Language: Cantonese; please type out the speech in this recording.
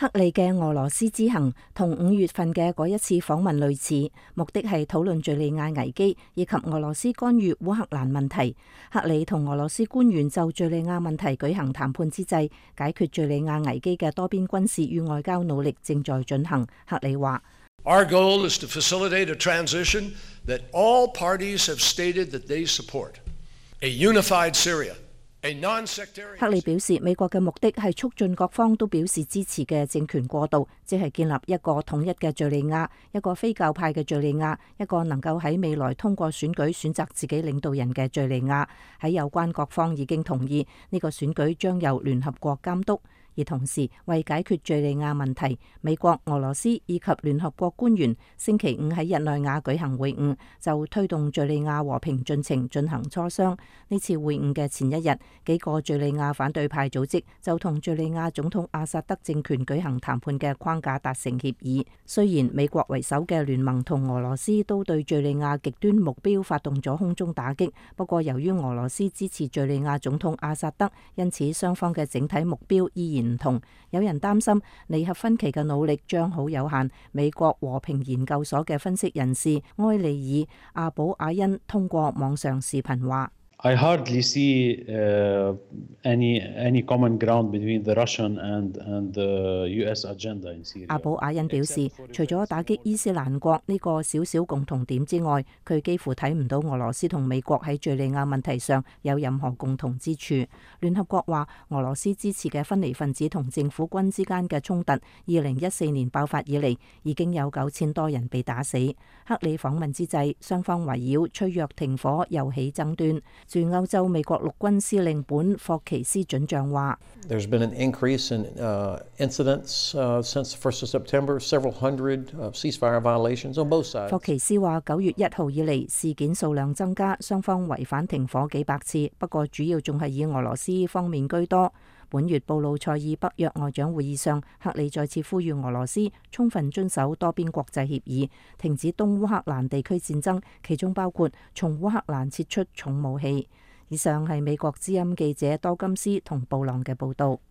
克里嘅俄羅斯之行同5月份嘅嗰一次訪問類似，目的係討論敘利亞危機以及俄羅斯干預烏克蘭問題。克里同俄羅斯官員就敘利亞問題舉行談判之際，解決敘利亞危機嘅多邊軍事與外交努力正在進行。克里話 ：Our goal is to facilitate a transition that all parties have stated that they support, a unified Syria.克里表示，美國嘅目的係促進各方都表示支持嘅政權過渡，即係建立一個統一嘅敘利亞，一個非教派嘅敘利亞，一個能夠喺未來通過選舉選擇自己領導人嘅敘利亞。喺有關各方已經同意，呢個選舉將由聯合國監督。而同時，為解決敘利亞問題，美國、俄羅斯以及聯合國官員星期五喺日內瓦舉行會晤，就推動敘利亞和平進程進行磋商。呢次會晤嘅前一日，幾個敘利亞反對派組織就同敘利亞總統阿薩德政權舉行談判嘅框架達成協議。雖然美國為首嘅聯盟同俄羅斯都對敘利亞極端目標發動咗空中打擊，不過由於俄羅斯支持敘利亞總統阿薩德，因此雙方嘅整體目標依然唔同。有人擔心彌合分歧嘅努力將好有限。美國和平研究所嘅分析人士埃利爾·阿保亞恩通過網上視頻話 ：I hardly see any common ground between the Russian and the US agenda in Syria。 阿保亞恩表示，除咗打擊伊斯蘭國呢個小小共同點之外，佢幾乎睇唔到俄羅斯同美國喺敘利亞問題上有任何共同之處。聯合國話，俄羅斯支持嘅分離分子同政府軍之間嘅衝突，2014年爆發以嚟已經有9000多人被打死。克里訪問之際，雙方圍繞吹藥停火又起爭端。駐歐洲美國陸軍司令本霍奇斯准將話 ：There's been an increase in incidents since the 1st of September, several hundred ceasefire violations on both sides。 霍奇斯話：9月1號以嚟事件數量增加，雙方違反停火幾百次，不過主要仲係以俄羅斯方面居多。本月布魯塞爾北約外長會議上，克里再次呼籲俄羅斯充分遵守多邊國際協議，停止東烏克蘭地區戰爭，其中包括從烏克蘭撤出重武器。以上係美國之音記者多金斯同布朗嘅報導。